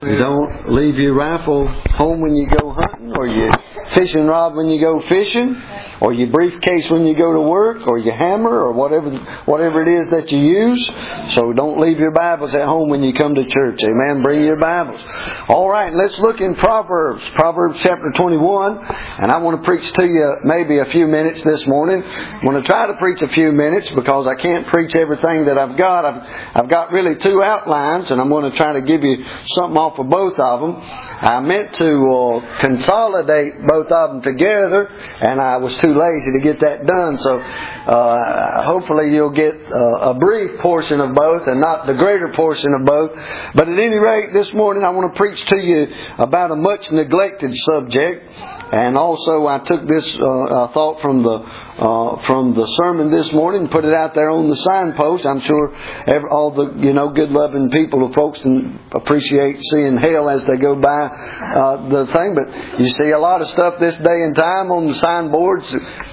You don't leave your rifle home when you go hunting, or your fishing rod when you go fishing, or your briefcase when you go to work, or your hammer, or whatever it is that you use. So don't leave your Bibles at home when you come to church. Amen. Bring your Bibles. All right, let's look in Proverbs chapter 21. And I want to preach to you maybe a few minutes this morning. I'm going to try to preach a few minutes because I can't preach everything that I've got. I've got really two outlines, and I'm going to try to give you something off of both of them. I meant to consolidate both of them together, and I was too lazy to get that done. So hopefully you'll get a brief portion of both and not the greater portion of both. But at any rate, this morning I want to preach to you about a much neglected subject. And also I took this thought from the sermon this morning and put it out there on the signpost. I'm sure all the good loving people or folks can appreciate seeing hell as they go by the thing. But you see a lot of stuff this day and time on the signboards,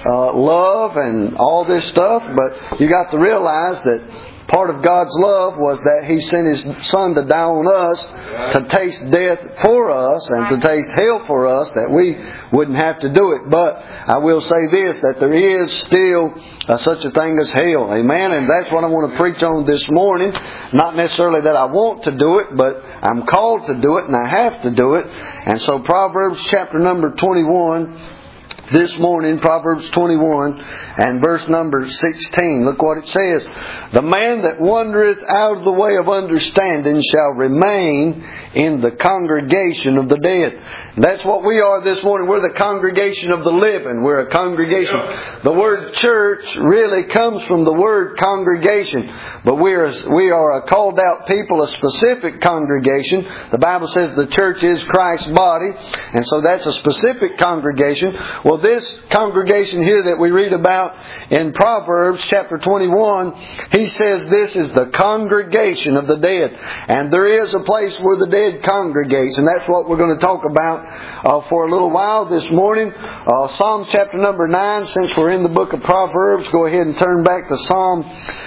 love and all this stuff. But you got to realize that part of God's love was that He sent His Son to die on us, to taste death for us, and to taste hell for us, that we wouldn't have to do it. But I will say this, that there is still such a thing as hell. Amen? And that's what I want to preach on this morning. Not necessarily that I want to do it, but I'm called to do it, and I have to do it. And so Proverbs chapter number 21, this morning, Proverbs 21 and verse number 16. Look what it says. The man that wandereth out of the way of understanding shall remain in the congregation of the dead. That's what we are this morning. We're the congregation of the living. We're a congregation. The word church really comes from the word congregation. But we are a called out people, a specific congregation. The Bible says the church is Christ's body. And so that's a specific congregation. Well, this congregation here that we read about in Proverbs chapter 21, he says this is the congregation of the dead. And there is a place where the dead congregates, and that's what we're going to talk about for a little while this morning. Psalm chapter number 9, since we're in the book of Proverbs, go ahead and turn back to Psalm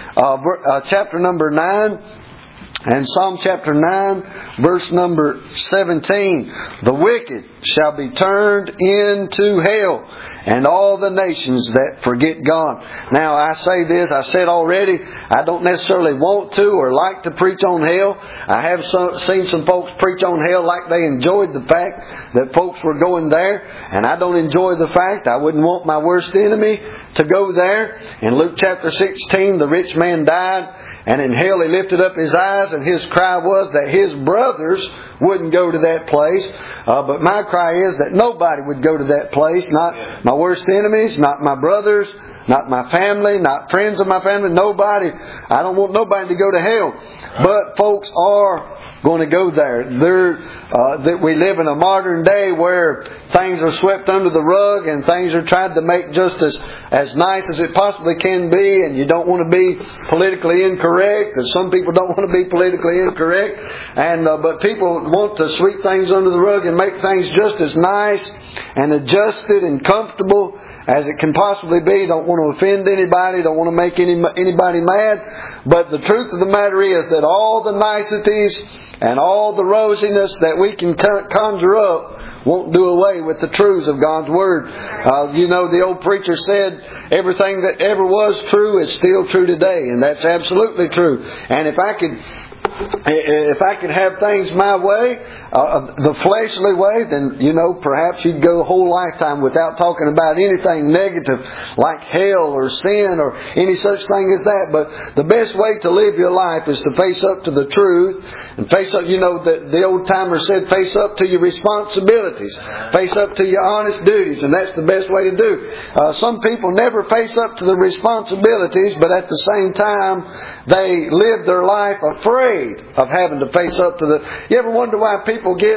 chapter number 9. And Psalm chapter 9, verse number 17. The wicked shall be turned into hell, and all the nations that forget God. Now I say this, I said already, I don't necessarily want to or like to preach on hell. I have seen some folks preach on hell like they enjoyed the fact that folks were going there. And I don't enjoy the fact. I wouldn't want my worst enemy to go there. In Luke chapter 16, the rich man died, and in hell he lifted up his eyes, and his cry was that his brothers wouldn't go to that place. But my cry is that nobody would go to that place. Not my worst enemies, not my brothers, not my family, not friends of my family, nobody. I don't want nobody to go to hell. But folks are going to go there. That we live in a modern day where things are swept under the rug and things are tried to make just as nice as it possibly can be, and you don't want to be politically incorrect, and some people don't want to be politically incorrect, and but people want to sweep things under the rug and make things just as nice and adjusted and comfortable as it can possibly be. Don't want to offend anybody, don't want to make anybody mad. But the truth of the matter is that all the niceties and all the rosiness that we can conjure up won't do away with the truths of God's Word. The old preacher said, everything that ever was true is still true today. And that's absolutely true. And if I could have things my way, the fleshly way, then, perhaps you'd go a whole lifetime without talking about anything negative like hell or sin or any such thing as that. But the best way to live your life is to face up to the truth and face up, the old timer said, face up to your responsibilities, face up to your honest duties, and that's the best way to do. Some people never face up to the responsibilities, but at the same time, they live their life afraid of having to face up to You ever wonder why people get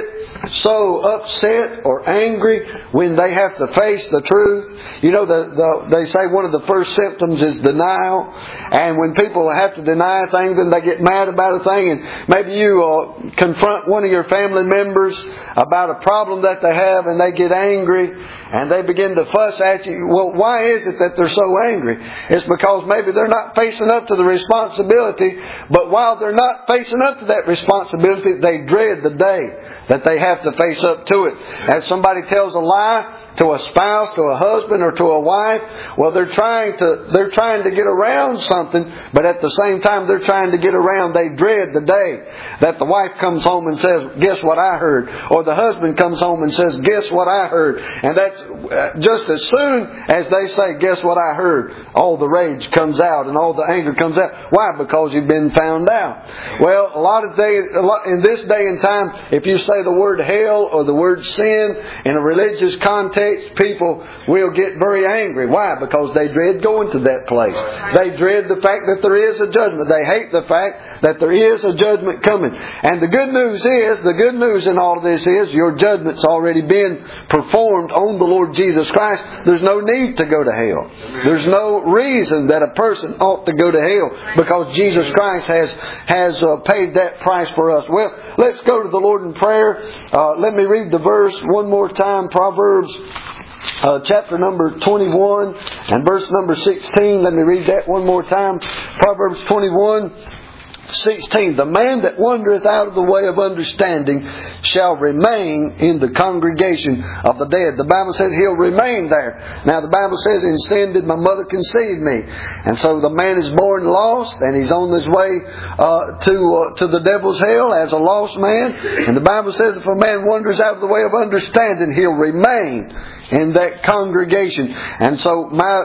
so upset or angry when they have to face the truth. You know, they say one of the first symptoms is denial. And when people have to deny things, then they get mad about a thing. And maybe you confront one of your family members about a problem that they have, and they get angry and they begin to fuss at you. Well, why is it that they're so angry? It's because maybe they're not facing up to the responsibility, but while they're not facing up to that responsibility, they dread the day that they have to face up to it. As somebody tells a lie to a spouse, to a husband, or to a wife, well, they're trying to get around something, but at the same time they're trying to get around. They dread the day that the wife comes home and says, "Guess what I heard?" Or the husband comes home and says, "Guess what I heard?" And that's just as soon as they say, "Guess what I heard," all the rage comes out and all the anger comes out. Why? Because you've been found out. Well, in this day and time, if you say the word hell or the word sin in a religious context, people will get very angry. Why? Because they dread going to that place. They dread the fact that there is a judgment. They hate the fact that there is a judgment coming. And the good news in all of this is your judgment's already been performed on the Lord Jesus Christ. There's no need to go to hell. There's no reason that a person ought to go to hell, because Jesus Christ has paid that price for us. Well, let's go to the Lord in prayer. Let me read the verse one more time. Proverbs chapter number 21 and verse number 16. Let me read that one more time. Proverbs 21:16. The man that wandereth out of the way of understanding shall remain in the congregation of the dead. The Bible says he'll remain there. Now the Bible says, "In sin did my mother conceive me." And so the man is born lost, and he's on his way to the devil's hell as a lost man. And the Bible says if a man wanders out of the way of understanding, he'll remain in that congregation. And so my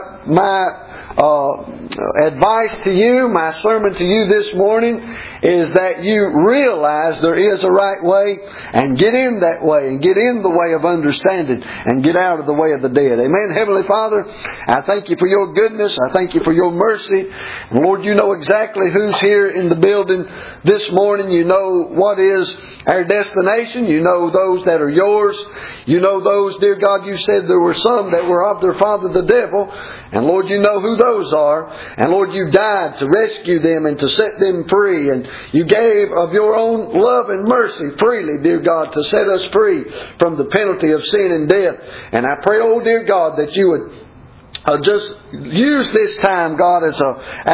advice to you, my sermon to you this morning, is that you realize there is a right way, and get in that way, and get in the way of understanding, and get out of the way of the dead. Amen. Heavenly Father, I thank you for your goodness. I thank you for your mercy. And Lord, you know exactly who's here in the building this morning. You know what is our destination. You know those that are yours. You know those, dear God, you said there were some that were of their father the devil. And Lord, you know who those are. And Lord, you died to rescue them and to set them free. And you gave of your own love and mercy freely, dear God, to set us free from the penalty of sin and death. And I pray, oh dear God, that you would just use this time, God, as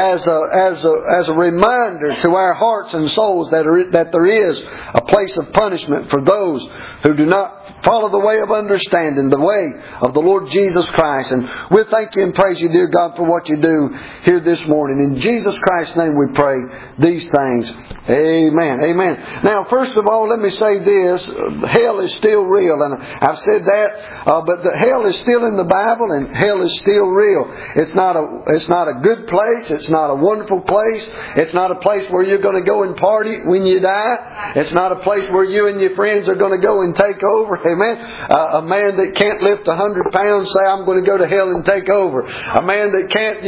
a reminder to our hearts and souls that there is a place of punishment for those who do not follow the way of understanding, the way of the Lord Jesus Christ. And we thank you and praise you, dear God, for what you do here this morning. In Jesus Christ's name we pray these things. Amen. Amen. Now, first of all, let me say this. Hell is still real. And I've said that, but the hell is still in the Bible, and hell is still real. It's not a good place. It's not a wonderful place. It's not a place where you're going to go and party when you die. It's not a place where you and your friends are going to go and take over. Amen. A man that can't lift 100 pounds say, "I'm going to go to hell and take over." A man that can't,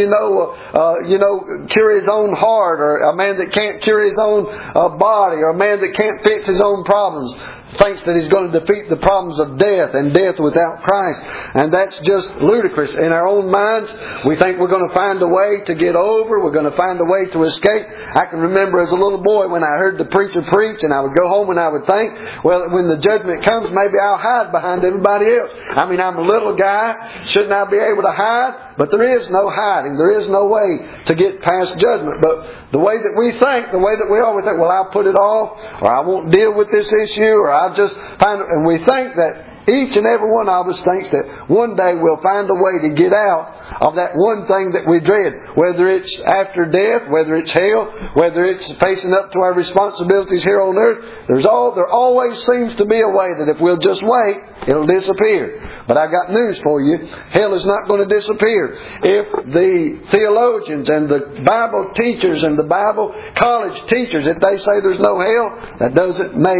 cure his own heart, or a man that can't cure his own body, or a man that can't fix his own problems, thinks that he's going to defeat the problems of death and death without Christ. And that's just ludicrous. In our own minds, we think we're going to find a way to get over. We're going to find a way to escape. I can remember as a little boy when I heard the preacher preach, and I would go home and I would think, well, when the judgment comes, maybe I'll hide behind everybody else. I mean, I'm a little guy. Shouldn't I be able to hide? But there is no hiding. There is no way to get past judgment. But the way that we think, the way that we always think, well, I'll put it off, or I won't deal with this issue, or I'll just find it. And we think that each and every one of us thinks that one day we'll find a way to get out of that one thing that we dread. Whether it's after death, whether it's hell, whether it's facing up to our responsibilities here on earth, there always seems to be a way that if we'll just wait, it'll disappear. But I got news for you. Hell is not going to disappear. If the theologians and the Bible teachers and the Bible college teachers, if they say there's no hell, that doesn't make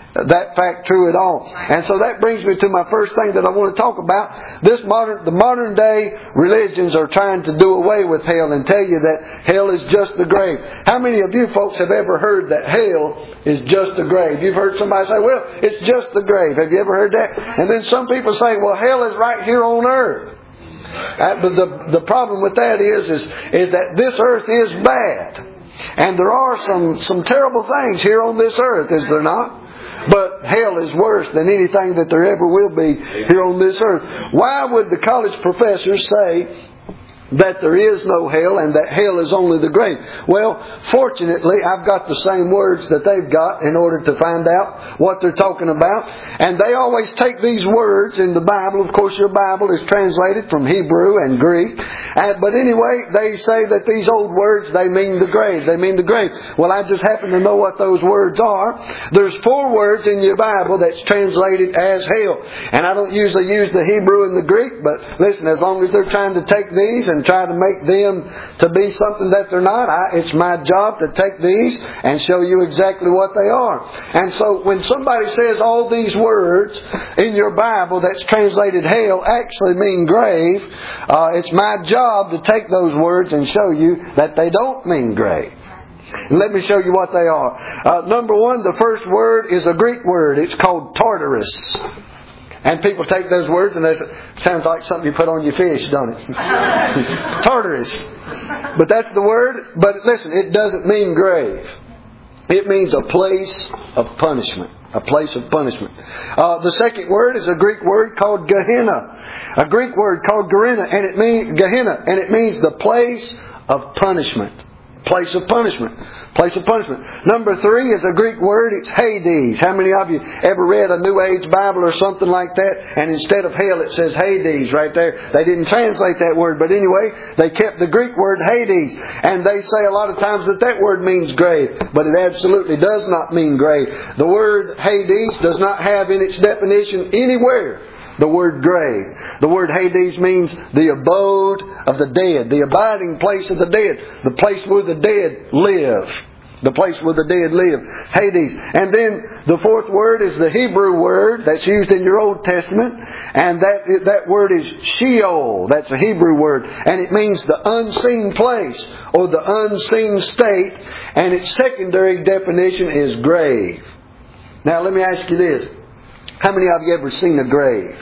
that fact true at all. And so that brings me to my first thing that I want to talk about. The modern day religions are trying to do away with hell and tell you that hell is just the grave. How many of you folks have ever heard that hell is just the grave? You've heard somebody say, well, it's just the grave. Have you ever heard that? And then some people say, well, hell is right here on earth. But the problem with that is that this earth is bad. And there are some terrible things here on this earth, is there not? But hell is worse than anything that there ever will be here on this earth. Why would the college professors say that there is no hell and that hell is only the grave? Well, fortunately, I've got the same words that they've got in order to find out what they're talking about. And they always take these words in the Bible. Of course, your Bible is translated from Hebrew and Greek. But anyway, they say that these old words, they mean the grave. They mean the grave. Well, I just happen to know what those words are. There's 4 words in your Bible that's translated as hell. And I don't usually use the Hebrew and the Greek, but listen, as long as they're trying to take these and try to make them to be something that they're not, it's my job to take these and show you exactly what they are. And so when somebody says all these words in your Bible that's translated hell actually mean grave, it's my job to take those words and show you that they don't mean grave. And let me show you what they are. Number 1, the first word is a Greek word. It's called Tartarus. And people take those words and they say, sounds like something you put on your fish, don't it? Tartarus. But that's the word. But listen, it doesn't mean grave. It means a place of punishment. A place of punishment. The second word is a Greek word called Gehenna. A Greek word called Gehenna, and it means the place of punishment. Place of punishment. Place of punishment. Number 3 is a Greek word. It's Hades. How many of you ever read a New Age Bible or something like that, and instead of hell it says Hades right there? They didn't translate that word, but anyway, they kept the Greek word Hades. And they say a lot of times that word means grave, but it absolutely does not mean grave. The word Hades does not have in its definition anywhere the word grave. The word Hades means the abode of the dead, the abiding place of the dead, the place where the dead live. The place where the dead live. Hades. And then the 4th word is the Hebrew word that's used in your Old Testament. And that word is Sheol. That's a Hebrew word. And it means the unseen place or the unseen state. And its secondary definition is grave. Now let me ask you this. How many of you ever seen a grave?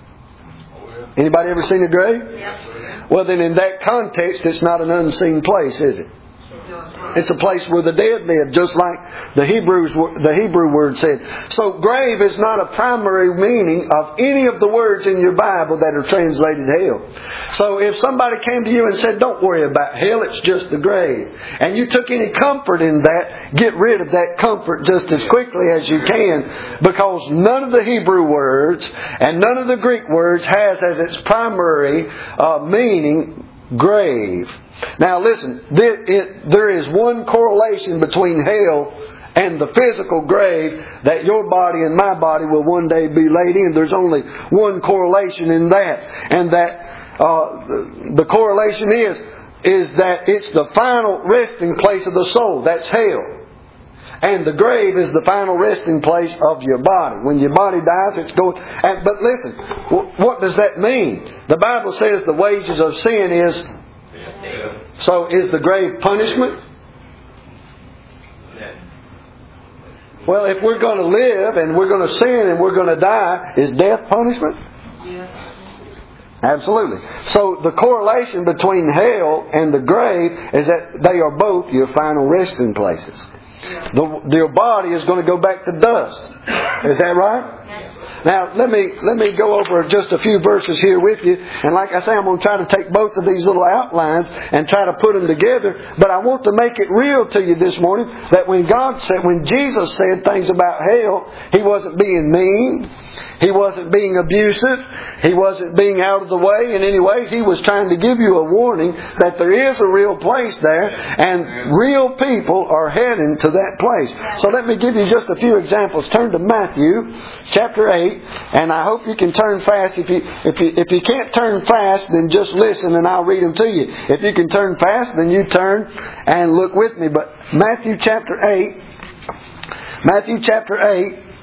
Anybody ever seen a grave? Yeah. Well, then in that context, it's not an unseen place, is it? It's a place where the dead live, just like the Hebrew word said. So grave is not a primary meaning of any of the words in your Bible that are translated hell. So if somebody came to you and said, don't worry about hell, it's just the grave, and you took any comfort in that, get rid of that comfort just as quickly as you can, because none of the Hebrew words and none of the Greek words has as its primary meaning grave. Now listen, there is one correlation between hell and the physical grave that your body and my body will one day be laid in. There's only one correlation in that. And that the correlation is that it's the final resting place of the soul. That's hell. And the grave is the final resting place of your body. When your body dies, it's going... But listen, what does that mean? The Bible says the wages of sin is... So is the grave punishment? Well, if we're going to live and we're going to sin and we're going to die, is death punishment? Yeah. Absolutely. So the correlation between hell and the grave is that they are both your final resting places. Your body is going to go back to dust. Is that right? Yes. Now, let me go over just a few verses here with you. And like I say, I'm going to try to take both of these little outlines and try to put them together. But I want to make it real to you this morning that when Jesus said things about hell, He wasn't being mean. He wasn't being abusive. He wasn't being out of the way in any way. He was trying to give you a warning that there is a real place there and real people are heading to that place. So let me give you just a few examples. Turn to Matthew chapter 8, and I hope you can turn fast. If you can't turn fast, then just listen and I'll read them to you. If you can turn fast, then you turn and look with me. But Matthew chapter 8,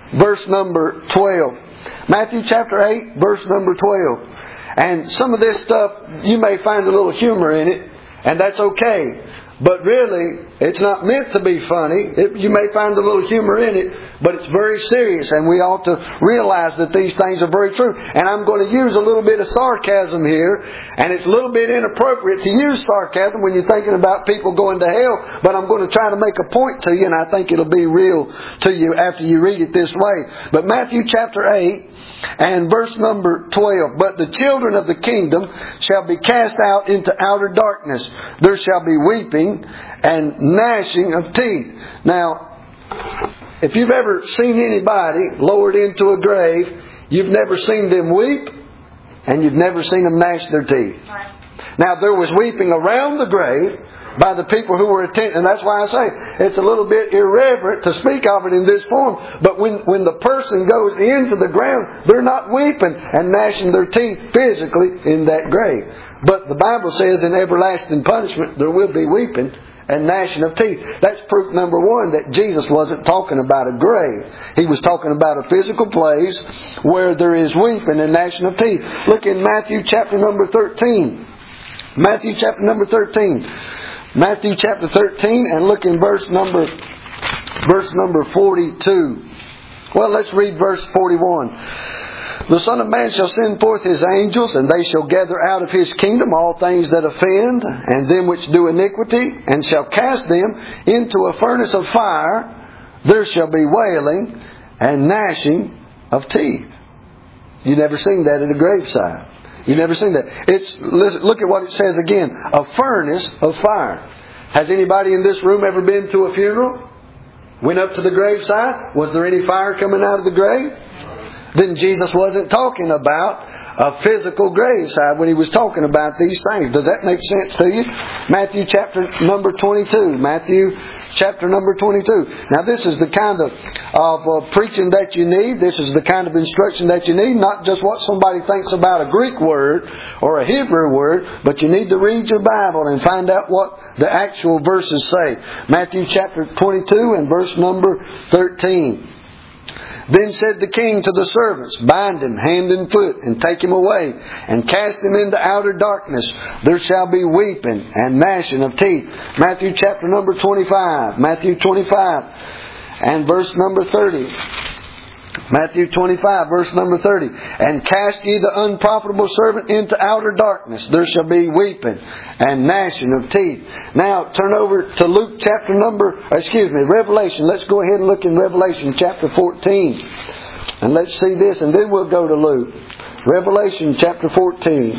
verse number 12. Matthew chapter 8, verse number 12. And some of this stuff, you may find a little humor in it, and that's okay. But really, it's not meant to be funny. You may find a little humor in it, but it's very serious, and we ought to realize that these things are very true. And I'm going to use a little bit of sarcasm here, and it's a little bit inappropriate to use sarcasm when you're thinking about people going to hell, but I'm going to try to make a point to you, and I think it'll be real to you after you read it this way. But Matthew chapter 8, and verse number 12. But the children of the kingdom shall be cast out into outer darkness. There shall be weeping and gnashing of teeth. Now, if you've ever seen anybody lowered into a grave, you've never seen them weep, and you've never seen them gnash their teeth. Now, there was weeping around the grave by the people who were attending. And that's why I say it's a little bit irreverent to speak of it in this form. But when the person goes into the ground, they're not weeping and gnashing their teeth physically in that grave. But the Bible says in everlasting punishment there will be weeping and gnashing of teeth. That's proof number one that Jesus wasn't talking about a grave. He was talking about a physical place where there is weeping and gnashing of teeth. Look in Matthew chapter number 13. Matthew chapter number 13. Matthew chapter 13, and look in verse number 42. Well, let's read verse 41. The Son of Man shall send forth His angels, and they shall gather out of His kingdom all things that offend, and them which do iniquity, and shall cast them into a furnace of fire. There shall be wailing and gnashing of teeth. You never seen that at a graveside. You never seen that. Look at what it says again. A furnace of fire. Has anybody in this room ever been to a funeral? Went up to the graveside? Was there any fire coming out of the grave? Then Jesus wasn't talking about a physical graveside when He was talking about these things. Does that make sense to you? Matthew chapter number 22. Matthew chapter number 22. Now this is the kind of preaching that you need. This is the kind of instruction that you need. Not just what somebody thinks about a Greek word or a Hebrew word, but you need to read your Bible and find out what the actual verses say. Matthew chapter 22 and verse number 13. Then said the king to the servants, Bind him hand and foot, and take him away, and cast him into outer darkness. There shall be weeping and gnashing of teeth. Matthew chapter number 25. Matthew 25 and verse number 30. Matthew 25, verse number 30. And cast ye the unprofitable servant into outer darkness. There shall be weeping and gnashing of teeth. Now, turn over to Revelation. Let's go ahead and look in Revelation chapter 14. And let's see this, and then we'll go to Luke. Revelation chapter 14.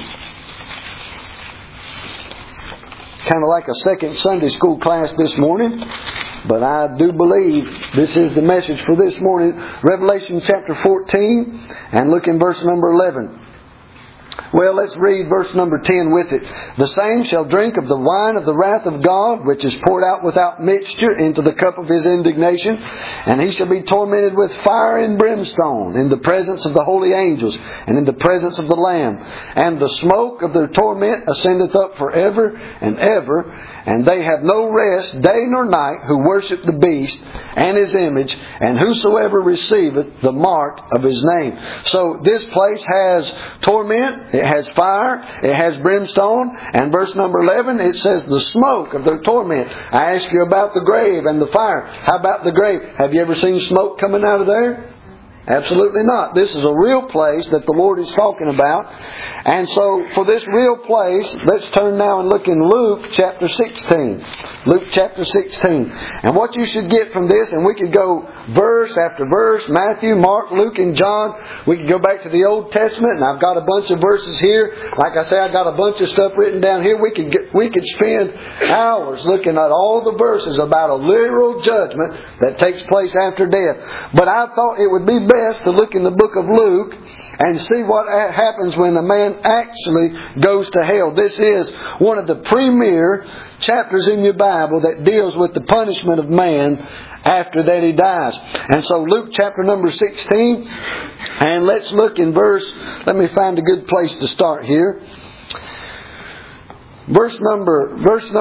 Kind of like a second Sunday school class this morning. But I do believe this is the message for this morning. Revelation chapter 14, and look in verse number 11. Well, let's read verse number 10 with it. The same shall drink of the wine of the wrath of God, which is poured out without mixture into the cup of His indignation. And he shall be tormented with fire and brimstone in the presence of the holy angels and in the presence of the Lamb. And the smoke of their torment ascendeth up forever and ever. And they have no rest day nor night who worship the beast and his image, and whosoever receiveth the mark of his name. So this place has torment, it has fire, it has brimstone, and verse number 11 it says the smoke of their torment. I asked you about the grave and the fire. How about the grave? Have you ever seen smoke coming out of there? Absolutely not. This is a real place that the Lord is talking about. And so for this real place, let's turn now and look in Luke chapter 16. Luke chapter 16. And what you should get from this, and we could go verse after verse, Matthew, Mark, Luke, and John. We could go back to the Old Testament, and I've got a bunch of verses here. Like I say, I've got a bunch of stuff written down here. We could spend hours looking at all the verses about a literal judgment that takes place after death. But I thought it would be best to look in the book of Luke and see what happens when a man actually goes to hell. This is one of the premier chapters in your Bible that deals with the punishment of man after that he dies. And so Luke chapter number 16, and let's look in let me find a good place to start here. Verse number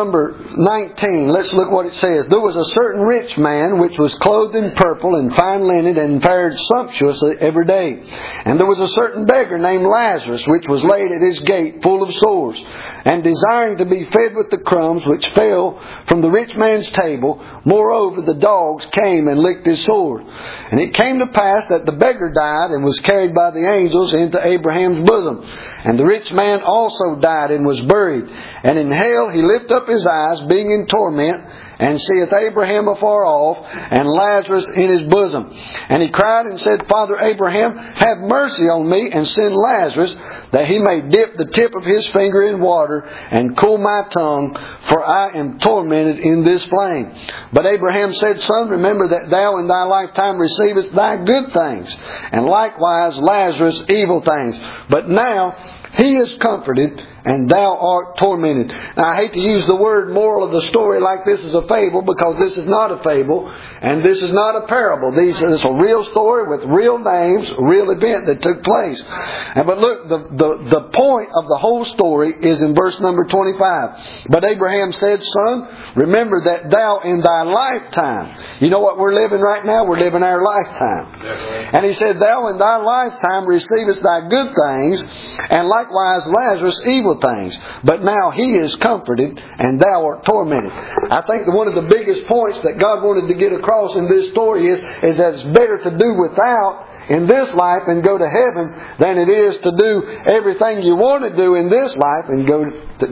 19, let's look what it says. There was a certain rich man which was clothed in purple and fine linen and fared sumptuously every day. And there was a certain beggar named Lazarus which was laid at his gate full of sores, and desiring to be fed with the crumbs which fell from the rich man's table. Moreover, the dogs came and licked his sores. And it came to pass that the beggar died and was carried by the angels into Abraham's bosom. And the rich man also died and was buried. And in hell he lift up his eyes, being in torment, and seeth Abraham afar off, and Lazarus in his bosom. And he cried and said, Father Abraham, have mercy on me, and send Lazarus, that he may dip the tip of his finger in water, and cool my tongue, for I am tormented in this flame. But Abraham said, Son, remember that thou in thy lifetime receivest thy good things, and likewise Lazarus evil things. But now he is comforted, and thou art tormented. Now, I hate to use the word moral of the story like this is a fable, because this is not a fable, and this is not a parable. This is a real story with real names, a real event that took place. But look, the point of the whole story is in verse number 25. But Abraham said, Son, remember that thou in thy lifetime. You know what we're living right now? We're living our lifetime. And he said, Thou in thy lifetime receivest thy good things, and likewise Lazarus evil things. But now he is comforted, and thou art tormented. I think that one of the biggest points that God wanted to get across in this story is that it's better to do without in this life and go to heaven than it is to do everything you want to do in this life and go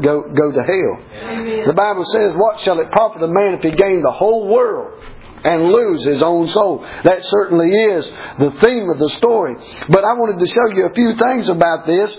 to hell. Amen. The Bible says, What shall it profit a man if he gain the whole world and lose his own soul? That certainly is the theme of the story. But I wanted to show you a few things about this.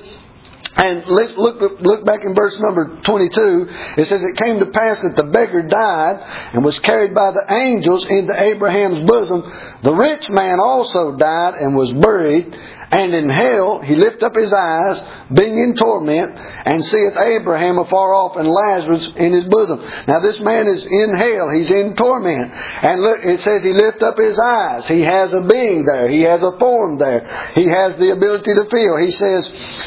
And let's look back in verse number 22. It says, It came to pass that the beggar died and was carried by the angels into Abraham's bosom. The rich man also died and was buried. And in hell he lift up his eyes, being in torment, and seeth Abraham afar off, and Lazarus in his bosom. Now this man is in hell. He's in torment. And look, it says he lift up his eyes. He has a being there. He has a form there. He has the ability to feel. He says,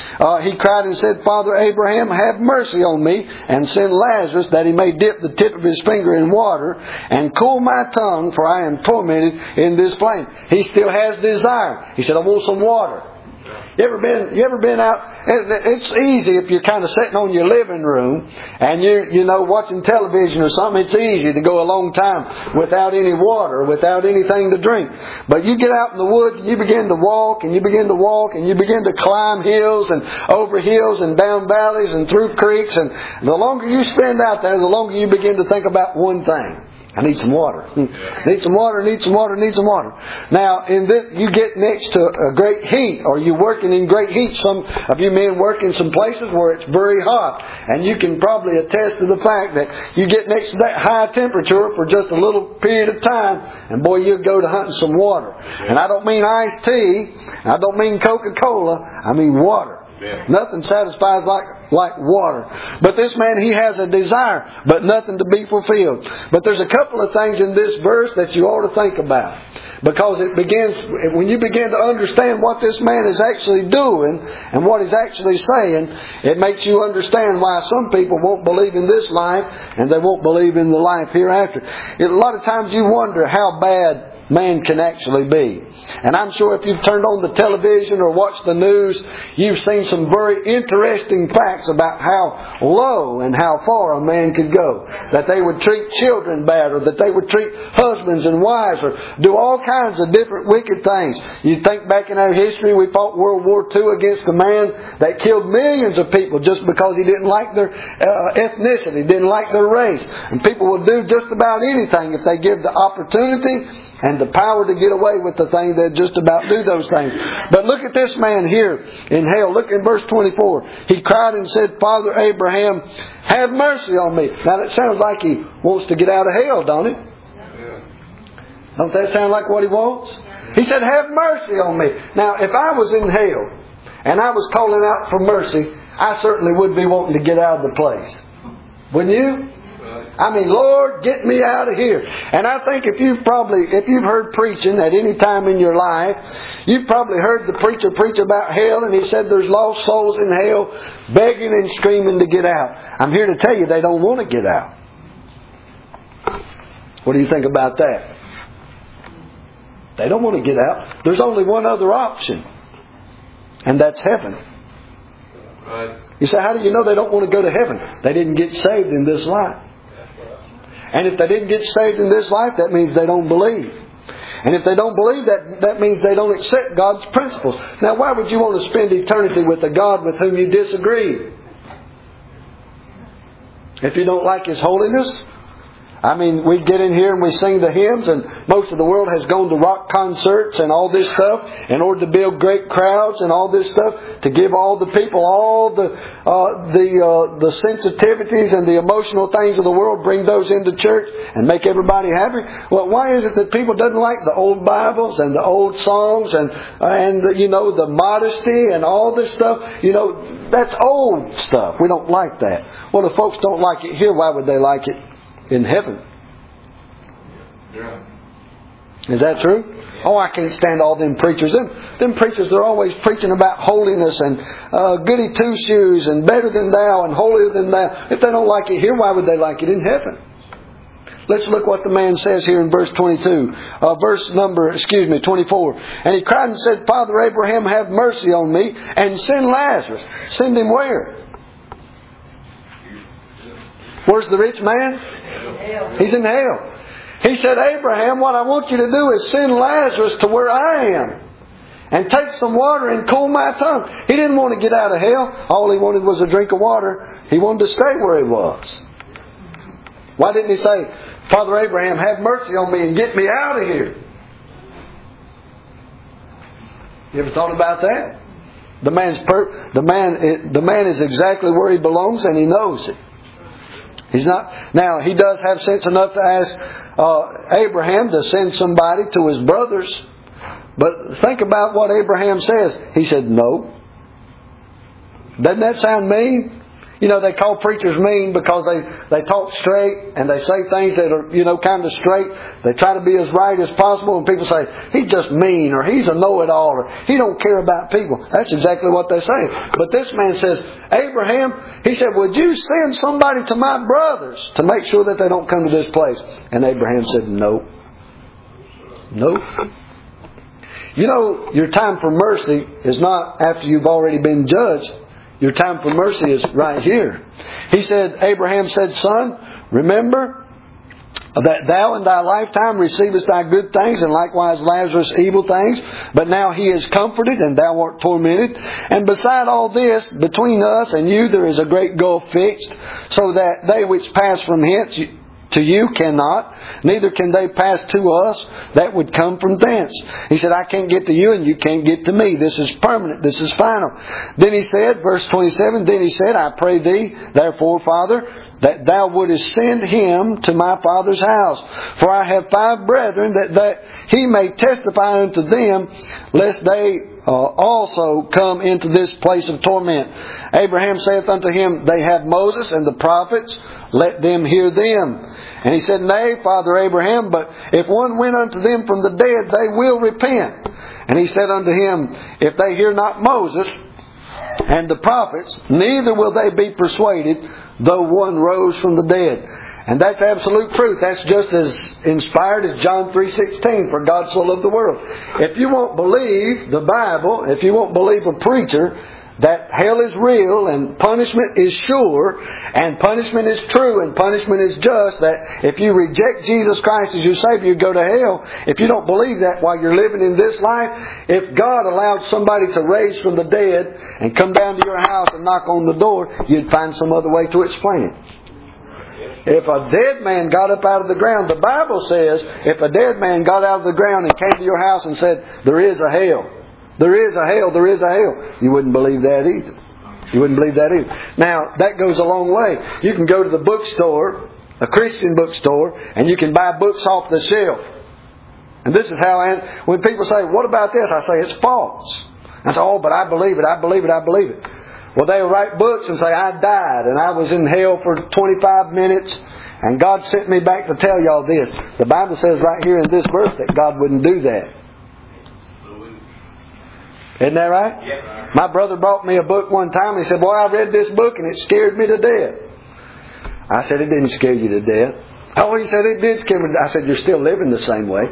he cried and said, Father Abraham, have mercy on me, and send Lazarus, that he may dip the tip of his finger in water, and cool my tongue, for I am tormented in this flame. He still has desire. He said, I want some water. You ever been out? It's easy if you're kind of sitting on your living room and you know watching television or something. It's easy to go a long time without any water, without anything to drink. But you get out in the woods and you begin to walk and you begin to walk and you begin to climb hills and over hills and down valleys and through creeks, and the longer you spend out there, the longer you begin to think about one thing. I need some water. Need some water, need some water, need some water. Now, in this, you get next to a great heat, or you're working in great heat. Some of you men work in some places where it's very hot. And you can probably attest to the fact that you get next to that high temperature for just a little period of time, and boy, you'll go to hunting some water. And I don't mean iced tea. I don't mean Coca-Cola. I mean water. Yeah. Nothing satisfies like water. But this man, he has a desire, but nothing to be fulfilled. But there's a couple of things in this verse that you ought to think about. Because it begins, when you begin to understand what this man is actually doing and what he's actually saying, it makes you understand why some people won't believe in this life and they won't believe in the life hereafter. A lot of times you wonder how bad man can actually be. And I'm sure if you've turned on the television or watched the news, you've seen some very interesting facts about how low and how far a man could go. That they would treat children bad, or that they would treat husbands and wives, or do all kinds of different wicked things. You think back in our history, we fought World War II against a man that killed millions of people just because he didn't like their ethnicity, didn't like their race. And people will do just about anything if they give the opportunity and the power to get away with the thing, they'll just about do those things. But look at this man here in hell. Look in verse 24. He cried and said, Father Abraham, have mercy on me. Now that sounds like he wants to get out of hell, don't it? Don't that sound like what he wants? He said, have mercy on me. Now if I was in hell and I was calling out for mercy, I certainly would be wanting to get out of the place. Wouldn't you? I mean, Lord, get me out of here. And I think if you've heard preaching at any time in your life, you've probably heard the preacher preach about hell, and he said there's lost souls in hell begging and screaming to get out. I'm here to tell you they don't want to get out. What do you think about that? They don't want to get out. There's only one other option, and that's heaven. Right. You say, how do you know they don't want to go to heaven? They didn't get saved in this life. And if they didn't get saved in this life, that means they don't believe. And if they don't believe, that means they don't accept God's principles. Now, why would you want to spend eternity with a God with whom you disagree? If you don't like His holiness? I mean, we get in here and we sing the hymns, and most of the world has gone to rock concerts and all this stuff in order to build great crowds and all this stuff to give all the people all the sensitivities and the emotional things of the world, bring those into church and make everybody happy. Well, why is it that people doesn't like the old Bibles and the old songs and the modesty and all this stuff? That's old stuff. We don't like that. Well, if folks don't like it here, why would they like it in heaven? Yeah. Is that true? Oh, I can't stand all them preachers. Them preachers, they're always preaching about holiness and goody two-shoes and better than thou and holier than thou. If they don't like it here, why would they like it in heaven? Let's look what the man says here in verse 22. 24. And he cried and said, Father Abraham, have mercy on me and send Lazarus. Send him where? Where's the rich man? He's in hell. He said, Abraham, what I want you to do is send Lazarus to where I am and take some water and cool my tongue. He didn't want to get out of hell. All he wanted was a drink of water. He wanted to stay where he was. Why didn't he say, Father Abraham, have mercy on me and get me out of here? You ever thought about that? The man is exactly where he belongs, and he knows it. He's not. Now, he does have sense enough to ask Abraham to send somebody to his brothers. But think about what Abraham says. He said, no. Doesn't that sound mean? They call preachers mean because they talk straight and they say things that are, kind of straight. They try to be as right as possible, and people say, he's just mean, or he's a know-it-all, or he don't care about people. That's exactly what they say. But this man says, Abraham, he said, would you send somebody to my brothers to make sure that they don't come to this place? And Abraham said, no. No. Your time for mercy is not after you've already been judged. Your time for mercy is right here. He said, Abraham said, Son, remember that thou in thy lifetime receivest thy good things, and likewise Lazarus evil things. But now he is comforted, and thou art tormented. And beside all this, between us and you there is a great gulf fixed, so that they which pass from hence to you cannot, neither can they pass to us that would come from thence. He said, I can't get to you and you can't get to me. This is permanent. This is final. Then he said, verse 27, then he said, I pray thee, therefore, Father, that thou wouldest send him to my father's house. For I have 5 brethren, that he may testify unto them, lest they also come into this place of torment. Abraham saith unto him, they have Moses and the prophets, let them hear them. And he said, Nay, Father Abraham, but if one went unto them from the dead, they will repent. And he said unto him, If they hear not Moses and the prophets, neither will they be persuaded, though one rose from the dead. And that's absolute truth. That's just as inspired as John 3:16, for God so loved the world. If you won't believe the Bible, if you won't believe a preacher that hell is real and punishment is sure and punishment is true and punishment is just, that if you reject Jesus Christ as your Savior, you go to hell. If you don't believe that while you're living in this life, if God allowed somebody to raise from the dead and come down to your house and knock on the door, you'd find some other way to explain it. If a dead man got up out of the ground, the Bible says, if a dead man got out of the ground and came to your house and said, there is a hell, there is a hell, there is a hell, you wouldn't believe that either. You wouldn't believe that either. Now, that goes a long way. You can go to the bookstore, a Christian bookstore, and you can buy books off the shelf. And this is how, when people say, what about this? I say, it's false. I say, oh, but I believe it, I believe it, I believe it. Well, they'll write books and say, I died and I was in hell for 25 minutes And God sent me back to tell y'all this. The Bible says right here in this verse that God wouldn't do that. Isn't that right? Yeah. My brother brought me a book one time. He said, boy, I read this book and it scared me to death. I said, it didn't scare you to death. Oh, he said, it did scare me. I said, you're still living the same way.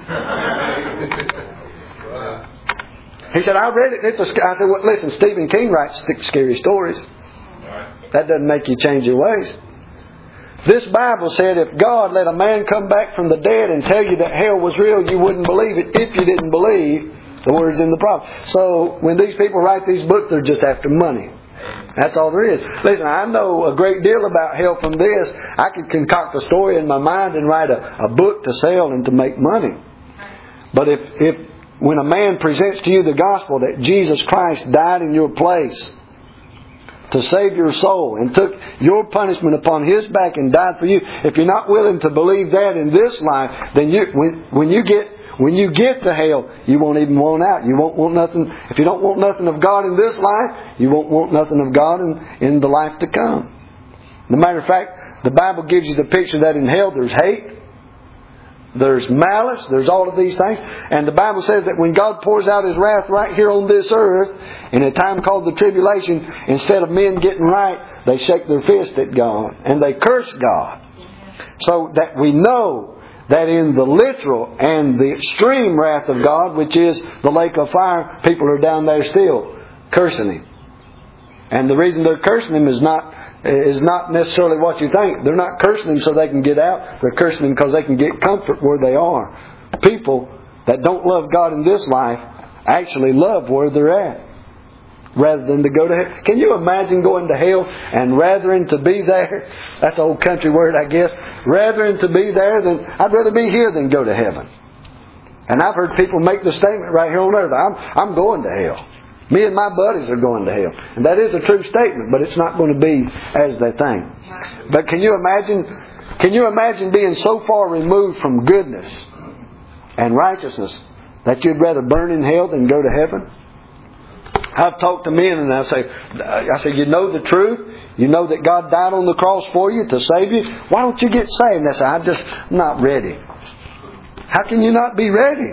He said, I read it. I said, well, listen, Stephen King writes scary stories. That doesn't make you change your ways. This Bible said if God let a man come back from the dead and tell you that hell was real, you wouldn't believe it if you didn't believe the words in the prophet. So when these people write these books, they're just after money. That's all there is. Listen, I know a great deal about hell from this. I could concoct a story in my mind and write a book to sell and to make money. But if when a man presents to you the gospel that Jesus Christ died in your place to save your soul and took your punishment upon His back and died for you, if you're not willing to believe that in this life, then when you get to hell, you won't even want out. You won't want nothing. If you don't want nothing of God in this life, you won't want nothing of God in the life to come. As a matter of fact, the Bible gives you the picture that in hell there's hate, there's malice, there's all of these things. And the Bible says that when God pours out His wrath right here on this earth, in a time called the tribulation, instead of men getting right, they shake their fist at God and they curse God. So that we know that in the literal and the extreme wrath of God, which is the lake of fire, people are down there still cursing Him. And the reason they're cursing Him is not necessarily what you think. They're not cursing Him so they can get out. They're cursing Him because they can get comfort where they are. People that don't love God in this life actually love where they're at, rather than to go to hell. Can you imagine going to hell and rather than to be there? That's an old country word, I guess. Rather than to be there, I'd rather be here than go to heaven. And I've heard people make the statement right here on earth, I'm going to hell. Me and my buddies are going to hell. And that is a true statement, but it's not going to be as they think. But can you imagine being so far removed from goodness and righteousness that you'd rather burn in hell than go to heaven? I've talked to men and I say, you know the truth? You know that God died on the cross for you to save you? Why don't you get saved? And they say, I'm not ready. How can you not be ready?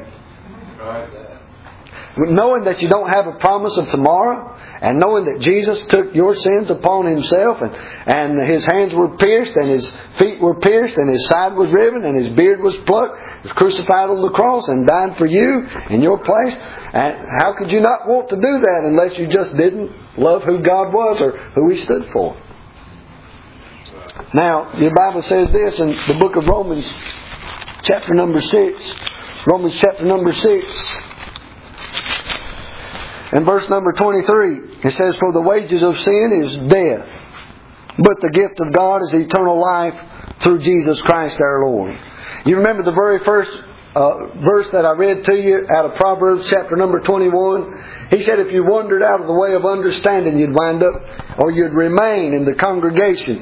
Knowing that you don't have a promise of tomorrow, and knowing that Jesus took your sins upon Himself, and His hands were pierced, and His feet were pierced, and His side was riven, and His beard was plucked, He was crucified on the cross and died for you in your place. And how could you not want to do that unless you just didn't love who God was or who He stood for? Now, the Bible says this in the book of Romans, chapter number 6. Romans chapter number 6. In verse number 23, it says, for the wages of sin is death, but the gift of God is eternal life through Jesus Christ our Lord. You remember the very first verse that I read to you out of Proverbs chapter number 21? He said if you wandered out of the way of understanding, you'd wind up, or you'd remain in the congregation.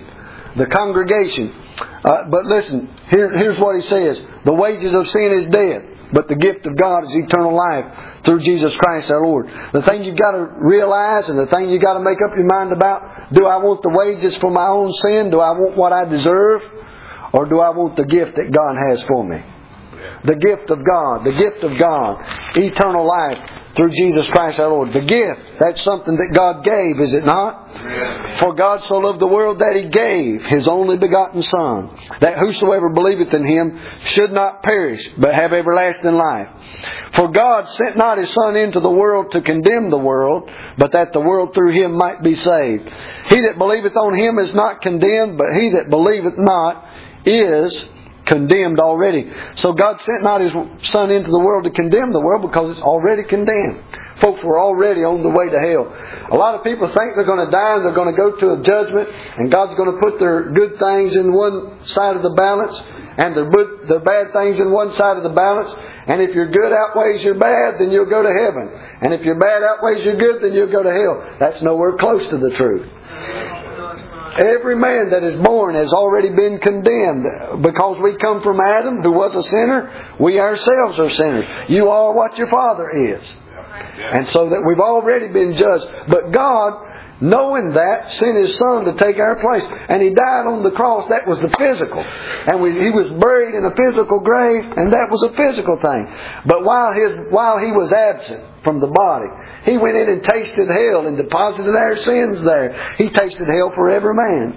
But listen, here's what he says. The wages of sin is death, but the gift of God is eternal life through Jesus Christ our Lord. The thing you've got to realize and the thing you've got to make up your mind about, do I want the wages for my own sin? Do I want what I deserve? Or do I want the gift that God has for me? The gift of God, eternal life through Jesus Christ our Lord. The gift, that's something that God gave, is it not? Yes. For God so loved the world that He gave His only begotten Son, that whosoever believeth in Him should not perish, but have everlasting life. For God sent not His Son into the world to condemn the world, but that the world through Him might be saved. He that believeth on Him is not condemned, but he that believeth not is condemned already. So God sent not His Son into the world to condemn the world, because it's already condemned. Folks were already on the way to hell. A lot of people think they're going to die and they're going to go to a judgment, and God's going to put their good things in one side of the balance and their bad things in one side of the balance. And if your good outweighs your bad, then you'll go to heaven. And if your bad outweighs your good, then you'll go to hell. That's nowhere close to the truth. Every man that is born has already been condemned. Because we come from Adam, who was a sinner, we ourselves are sinners. You are what your father is. And so that we've already been judged. But God, knowing that, sent His Son to take our place. And He died on the cross. That was the physical. And He was buried in a physical grave, and that was a physical thing. But while He was absent from the body, He went in and tasted hell and deposited our sins there. He tasted hell for every man.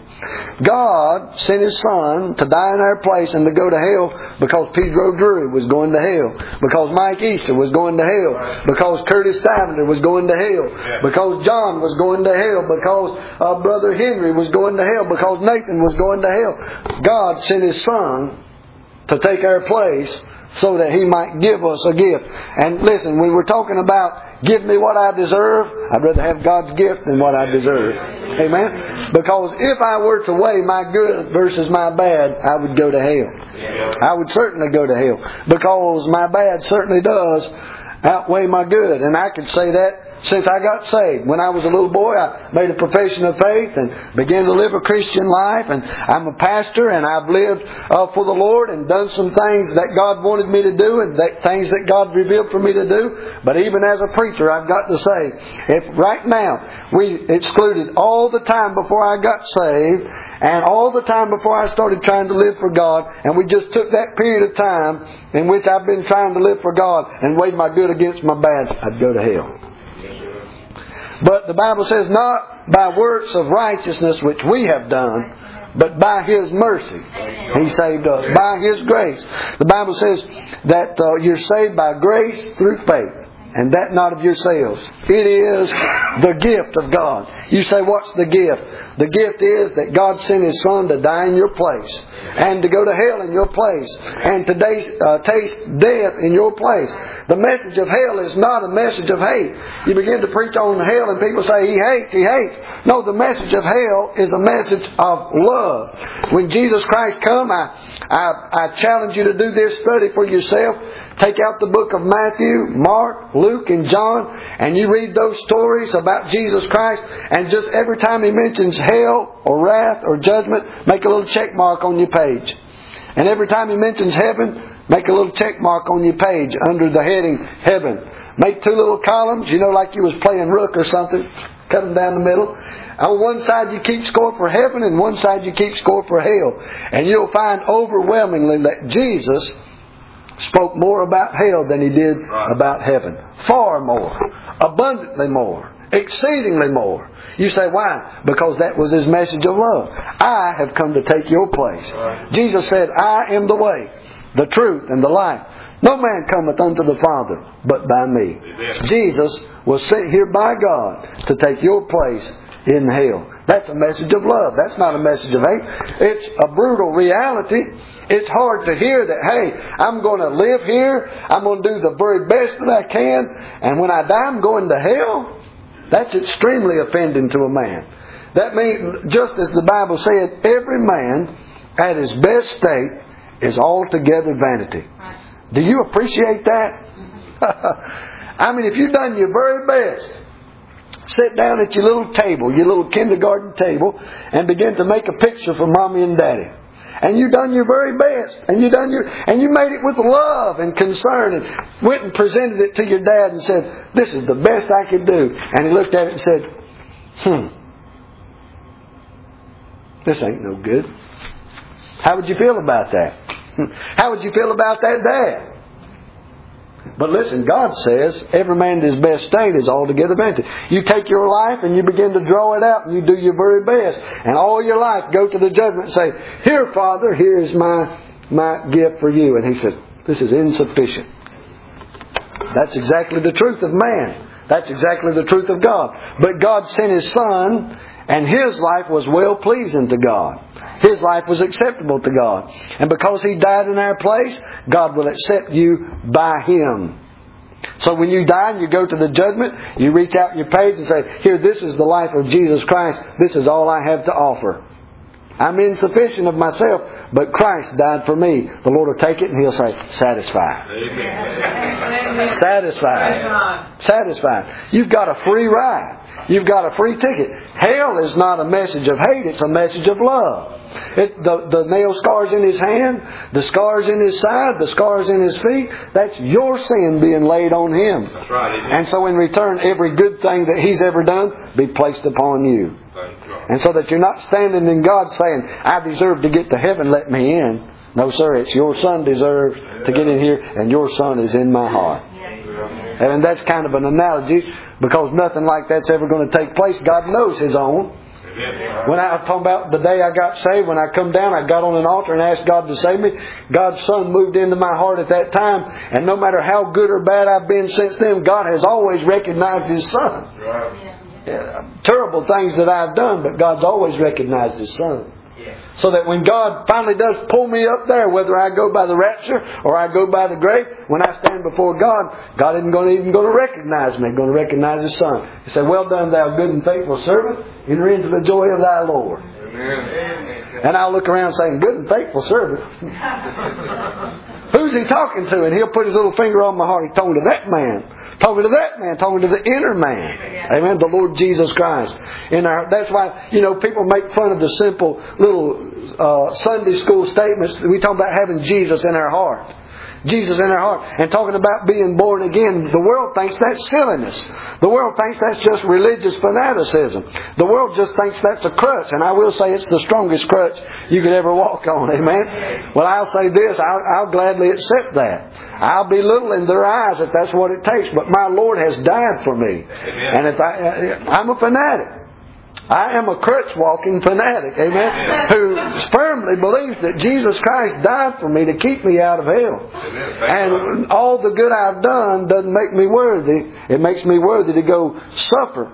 God sent His Son to die in our place and to go to hell because Pedro Drury was going to hell. Because Mike Easter was going to hell. Because Curtis Stavender was going to hell. Because John was going to hell. Because Brother Henry was going to hell. Because Nathan was going to hell. God sent His Son to take our place so that He might give us a gift. And listen, when we're talking about give me what I deserve, I'd rather have God's gift than what I deserve. Amen? Because if I were to weigh my good versus my bad, I would go to hell. I would certainly go to hell. Because my bad certainly does outweigh my good. And I could say that since I got saved. When I was a little boy, I made a profession of faith and began to live a Christian life. And I'm a pastor, and I've lived for the Lord and done some things that God wanted me to do and things that God revealed for me to do. But even as a preacher, I've got to say, if right now we excluded all the time before I got saved and all the time before I started trying to live for God, and we just took that period of time in which I've been trying to live for God and weighed my good against my bad, I'd go to hell. But the Bible says, not by works of righteousness which we have done, but by His mercy He saved us. By His grace. The Bible says that you're saved by grace through faith. And that not of yourselves. It is the gift of God. You say, what's the gift? The gift is that God sent His Son to die in your place. And to go to hell in your place. And to taste death in your place. The message of hell is not a message of hate. You begin to preach on hell and people say, He hates, He hates. No, the message of hell is a message of love. When Jesus Christ come, I challenge you to do this study for yourself. Take out the book of Matthew, Mark, Luke, and John, and you read those stories about Jesus Christ, and just every time He mentions hell or wrath or judgment, make a little check mark on your page. And every time He mentions heaven, make a little check mark on your page under the heading Heaven. Make 2 little columns, like you was playing rook or something. Cut them down the middle. On one side you keep score for heaven, and one side you keep score for hell. And you'll find overwhelmingly that Jesus spoke more about hell than He did about heaven. Far more. Abundantly more. Exceedingly more. You say, why? Because that was His message of love. I have come to take your place. Jesus said, I am the way, the truth, and the life. No man cometh unto the Father but by me. Jesus was sent here by God to take your place in hell. That's a message of love. That's not a message of hate. It's a brutal reality. It's hard to hear that, hey, I'm going to live here. I'm going to do the very best that I can. And when I die, I'm going to hell. That's extremely offending to a man. That means, just as the Bible said, every man at his best state is altogether vanity. Do you appreciate that? I mean, if you've done your very best, sit down at your little table, your little kindergarten table, and begin to make a picture for Mommy and Daddy. And you done your very best, and you made it with love and concern, and went and presented it to your dad and said, "This is the best I could do." And he looked at it and said, "This ain't no good." How would you feel about that? How would you feel about that, Dad? But listen, God says every man in his best state is altogether vanity. You take your life and you begin to draw it out and you do your very best. And all your life go to the judgment and say, "Here, Father, here is my gift for you." And He said, "This is insufficient." That's exactly the truth of man. That's exactly the truth of God. But God sent His Son, and His life was well-pleasing to God. His life was acceptable to God. And because He died in our place, God will accept you by Him. So when you die and you go to the judgment, you reach out your page and say, "Here, this is the life of Jesus Christ. This is all I have to offer." I'm insufficient of myself, but Christ died for me. The Lord will take it and He'll say, satisfied. Amen. Satisfied. Satisfied. You've got a free ride. You've got a free ticket. Hell is not a message of hate, it's a message of love. The nail scars in His hand, the scars in His side, the scars in His feet, that's your sin being laid on Him. That's right. And so in return, every good thing that He's ever done be placed upon you. And so that you're not standing in God saying, I deserve to get to heaven, let me in. No, sir, it's your Son deserves to get in here, and your Son is in my heart. And that's kind of an analogy, because nothing like that's ever going to take place. God knows His own. When I was talking about the day I got saved, when I come down, I got on an altar and asked God to save me. God's Son moved into my heart at that time. And no matter how good or bad I've been since then, God has always recognized His Son. Terrible things that I've done, but God's always recognized His Son. So that when God finally does pull me up there, whether I go by the rapture or I go by the grave, when I stand before God, God isn't even going to recognize me. He's going to recognize His Son. He said, well done, thou good and faithful servant. Enter into the joy of thy Lord. Amen. And I'll look around saying, good and faithful servant. Who's He talking to? And He'll put His little finger on my heart. He's talking to that man. Talking to that man. Talking to the inner man. Amen. The Lord Jesus Christ. That's why, people make fun of the simple little Sunday school statements. We talk about having Jesus in our heart. Jesus in our heart. And talking about being born again. The world thinks that's silliness. The world thinks that's just religious fanaticism. The world just thinks that's a crutch. And I will say it's the strongest crutch you could ever walk on. Amen. Well, I'll say this. I'll gladly accept that. I'll be little in their eyes if that's what it takes. But my Lord has died for me. And if I'm a fanatic. I am a crutch-walking fanatic, amen, who firmly believes that Jesus Christ died for me to keep me out of hell. And all the good I've done doesn't make me worthy. It makes me worthy to go suffer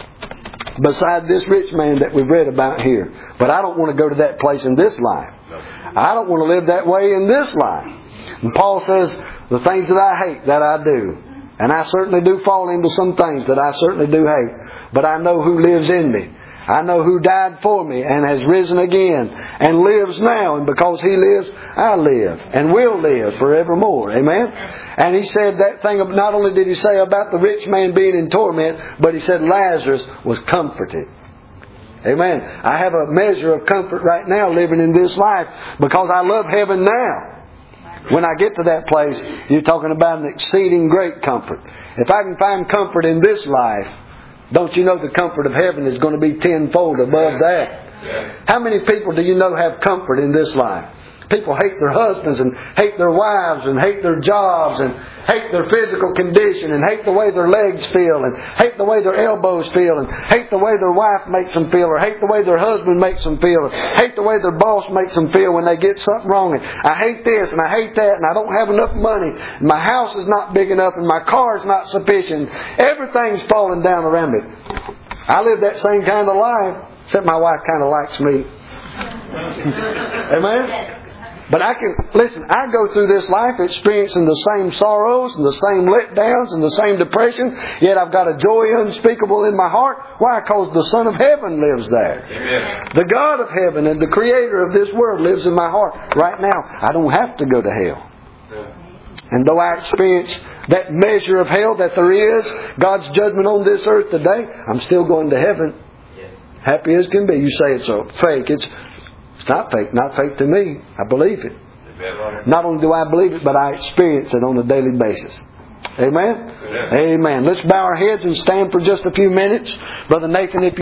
beside this rich man that we've read about here. But I don't want to go to that place in this life. I don't want to live that way in this life. And Paul says, the things that I hate, that I do. And I certainly do fall into some things that I certainly do hate. But I know who lives in me. I know who died for me and has risen again and lives now. And because He lives, I live and will live forevermore. Amen? And He said that thing, not only did He say about the rich man being in torment, but He said Lazarus was comforted. Amen. I have a measure of comfort right now living in this life because I love heaven now. When I get to that place, you're talking about an exceeding great comfort. If I can find comfort in this life, don't you know the comfort of heaven is going to be tenfold above that? How many people do you know have comfort in this life? People hate their husbands and hate their wives and hate their jobs and hate their physical condition and hate the way their legs feel and hate the way their elbows feel and hate the way their wife makes them feel or hate the way their husband makes them feel or hate the way their boss makes them feel when they get something wrong. And I hate this and I hate that and I don't have enough money and my house is not big enough and my car is not sufficient. Everything's falling down around me. I live that same kind of life, except my wife kind of likes me. Amen? But I go through this life experiencing the same sorrows and the same letdowns and the same depression, yet I've got a joy unspeakable in my heart. Why? Because the Son of Heaven lives there. Amen. The God of heaven and the Creator of this world lives in my heart. Right now, I don't have to go to hell. And though I experience that measure of hell that there is, God's judgment on this earth today, I'm still going to heaven. Happy as can be. You say it's a fake. It's not fake. Not fake to me. I believe it. Not only do I believe it, but I experience it on a daily basis. Amen? Amen. Let's bow our heads and stand for just a few minutes. Brother Nathan, if you